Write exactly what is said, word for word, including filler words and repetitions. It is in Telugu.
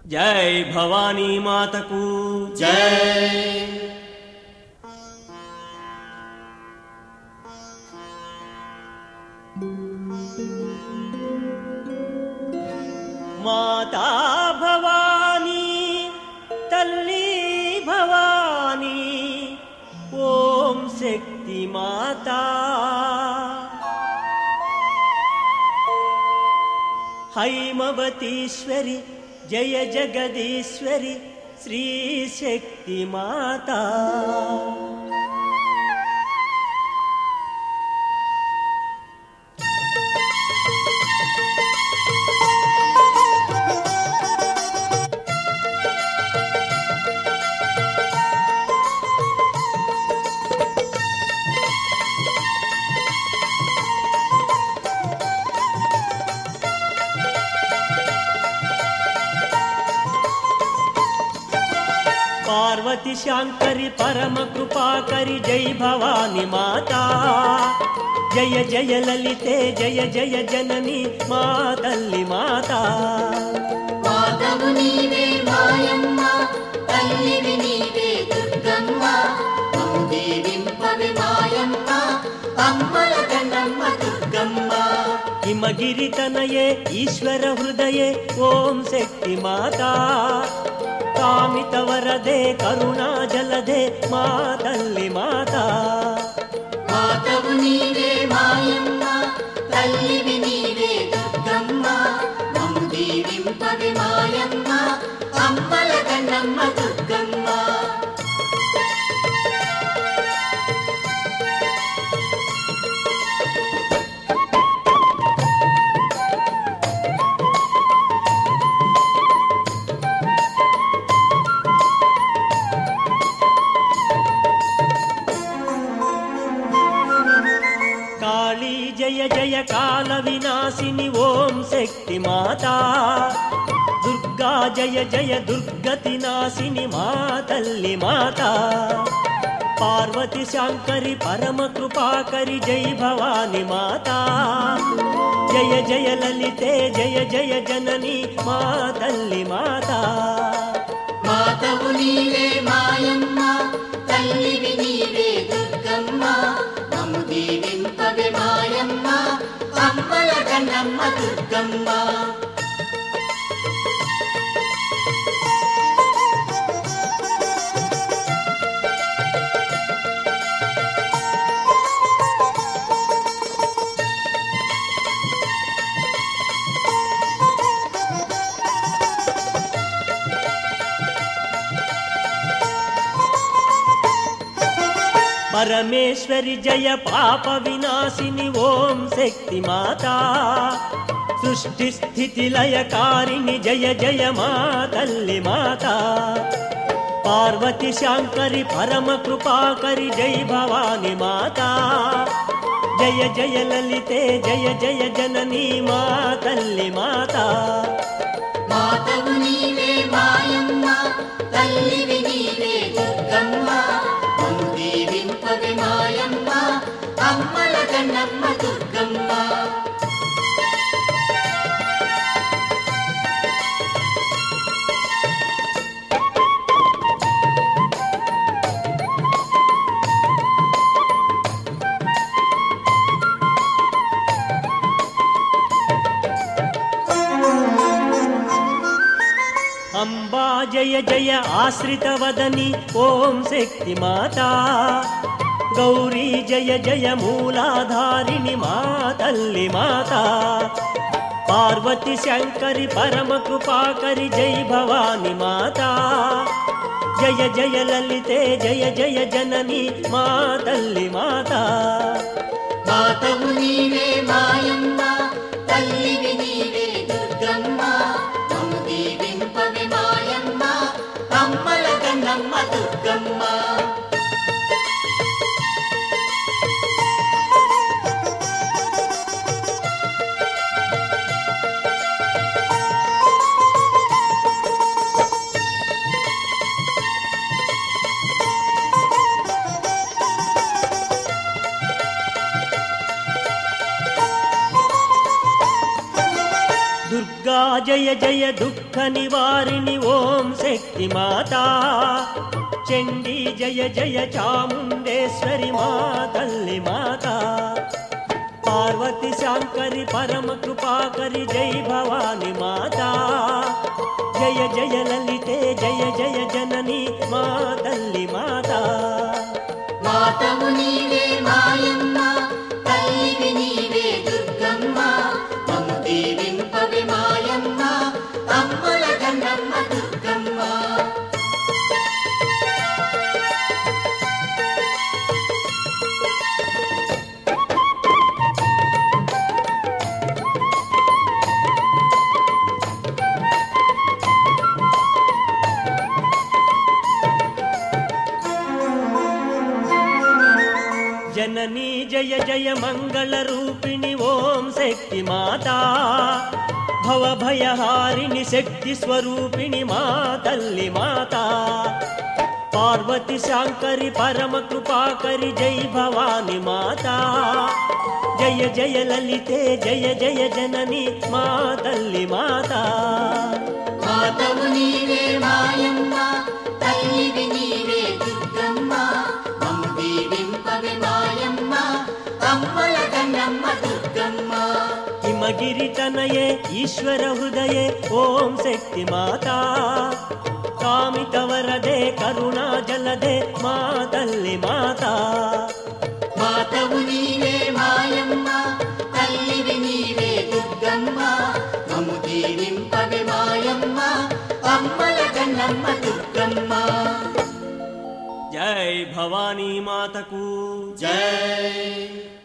జై భవానీ మాతకు జై. మాతా భవానీ తల్లి భవానీ ఓం శక్తి మాతా హైమవతీశ్వరి జయ జగదీశ్వరి శ్రీ శక్తి మాతా. పార్వతి శాంకరి పరమ కృపాకరి జై భవాని మాతా. జయ జయ లలితే జయ జయ జనని మా తల్లి మాతా. మాతవు నీవే మాయమ్మ, తల్లివి నీవే దుర్గమ్మ. మమ్ము దీవింపవే మాయమ్మ, అమ్మల గన్నమ్మ దుర్గమ్మ. హిమగిరి తనయే ఈశ్వర హృదయే ఓం శక్తి మాతా. కామిత వరదే కరుణా జలదే మా తల్లి మాతా. మాతవు నీవే మాయమ్మ, తల్లివి నీవే దుర్గమ్మ. మమ్ము దీవింపవే మాయమ్మ, అమ్మల గన్నమ్మ దుర్గమ్మ. కాళీ జయ జయ కాల వినాశిని ఓం శక్తి మాతా. దుర్గా జయ జయ దుర్గతి నాశిని మా తల్లి మాతా. పార్వతి శాంకరి పరమ కృపాకరి జై భవాని మాతా. జయ జయ లలితే జయ జయ జనని మా తల్లి మాతా. మాతవు నీవే మాయమ్మ, తల్లివి నీవే దుర్గమ్మ. మమ్ము దీవింపవే మాయమ్మ, అమ్మల గన్నమ్మ దుర్గమ్మ. పరమేశ్వరి జయ పాప వినాశిని ఓం శక్తి మాతా. సృష్టి స్థితి లయకారిణి జయ జయ మా తల్లి మాతా. పార్వతి శాంకరి పరమ కృపాకరి జై భవాని మాతా. జయ జయ లలితే జయ జయ జనని మా తల్లి మాతా. మాతవు నీవే మాయమ్మ, తల్లివి నీవే దుర్గమ్మ. మమ్ము దీవింపవే మాయమ్మ, అమ్మల గన్నమ్మ దుర్గమ్మ. అంబా జయ జయ ఆశ్రిత వదని ఓం శక్తి మాతా. గౌరీ జయ జయ మూలాధారిణి మా తల్లి మాతా. పార్వతి శంకరి పరమ కృపాకరి జై భవాని మాతా. జయ జయ లలితే జయ జయ జనని మా తల్లి మాతా. మాతవు నీవే మాయమ్మ, తల్లివి నీవే దుర్గమ్మ. మమ్ము దీవింపవే మాయమ్మ, అమ్మల గన్నమ్మ దుర్గమ్మ. జయ జయ దుఃఖ నివారిణి ఓం శక్తి మాతా చండీ జయ జయ చాముండేశ్వరి మా తల్లి మాతా పార్వతి శాంకరి పరమ కృపాకరి జై భవాని మాతా జయ జయ లలితే జయ జయ జనని మా తల్లి మాతా మాతవు నీవే మాయమ్మ తల్లివి నీవే దుర్గమ్మ మమ్ము దీవింపవే మాయమ్మ అమ్మల గన్నమ్మ దుర్గమ్మ जननी जय जय मंगल रूपिणी ओम शक्ति माता भव भयहारिणि शक्ति स्वरूपिणी मा तल्ली माता पार्वती शांकरी परम कृपाकरी जय भवानी माता जय जय ललिते जय जय जननी मा तल्ली माता మాతవు నీవే మాయమ్మ తల్లివి నీవే దుర్గమ్మ మమ్ము దీవింపవే మాయమ్మ అమ్మల గన్నమ్మ దుర్గమ్మ हिमगिरि तनये ईश्वर हृदये ओम शक्ति माता कामित वरदे करुणा जलदे मा तल्ली माता మాతవు నీవే మాయమ్మ తల్లివి నీవే దుర్గమ్మ మమ్ము దీవింపవే మాయమ్మ అమ్మల గన్నమ్మ దుర్గమ్మ जय भवानी माता को జై